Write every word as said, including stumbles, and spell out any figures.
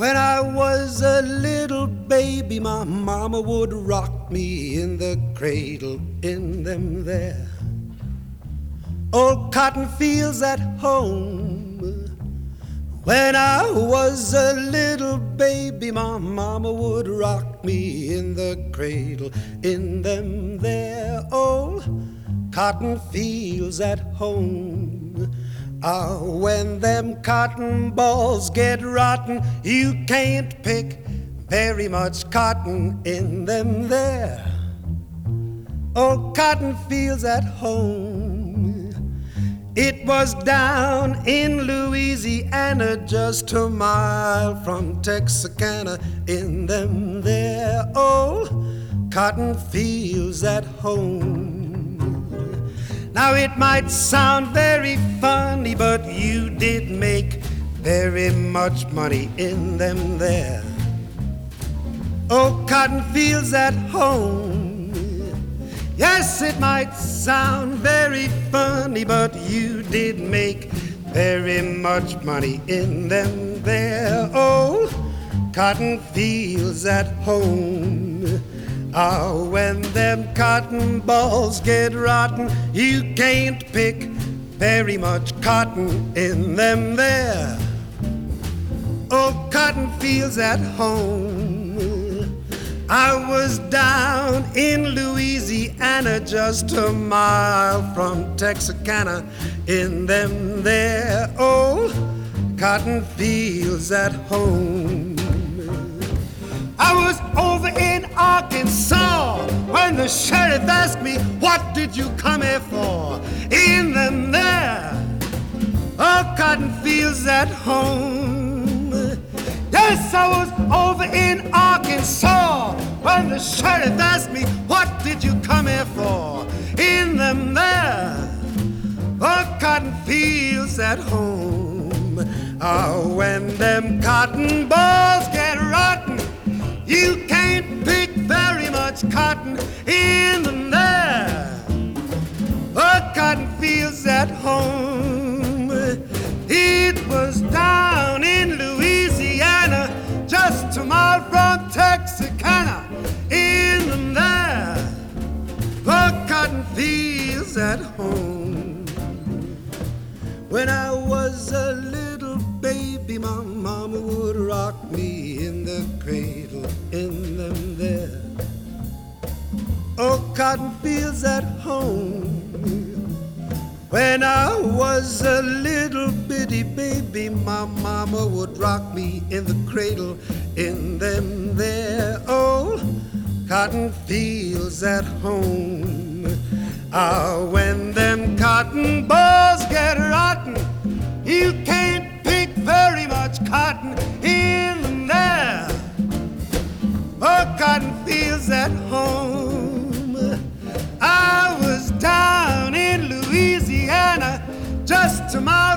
When I was a little baby, my mama would rock me in the cradle in them there old cotton fields at home. When I was a little baby, my mama would rock me in the cradle in them there old cotton fields at home. Ah, when them cotton balls get rotten, you can't pick very much cotton in them there old cotton fields at home. It was down in Louisiana, just a mile from Texarkana, in them there old cotton fields at home. Now it might sound very funny, but you did make very much money in them there old cotton fields at home. Yes, it might sound very funny, but you did make very much money in them there old cotton fields at home. Ah, when them cotton balls get rotten, you can't pick very much cotton in them there old cotton fields at home. I was down in Louisiana, just a mile from Texarkana, in them there old cotton fields at home. I was over in Arkansas when the sheriff asked me, what did you come here for? In them there old cotton fields at home. Yes, I was over in Arkansas when the sheriff asked me, what did you come here for? In them there old cotton fields at home. Ah, when them cotton balls get rotten, you can't pick very much cotton in them there old cotton fields at home. It was down in Louisiana, just a mile from Texarkana, in them there old cotton fields at home. When I was a little baby, my mama would rock me in the cradle in them there old cotton fields at home. When I was a little bitty baby, my mama would rock me in the cradle in them there old cotton fields at home. Ah, when them cotton balls get rotten, you can't pick very much cotton in them there old cotton fields at home. I was down in Louisiana, just a mile